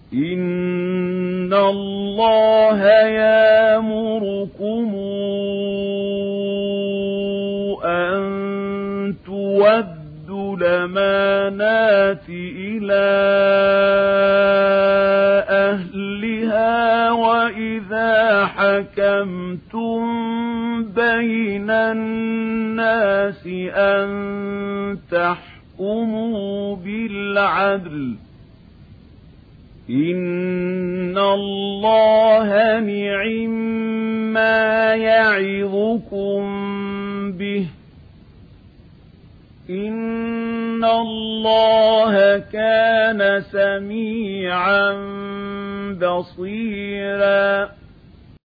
إن الله يأمركم أن تودوا الأمانات إلى أهلها وإذا حكمتم بين الناس أن تحكموا بالعدل إن الله نعما يعظكم به إن الله كان سميعا بصيرا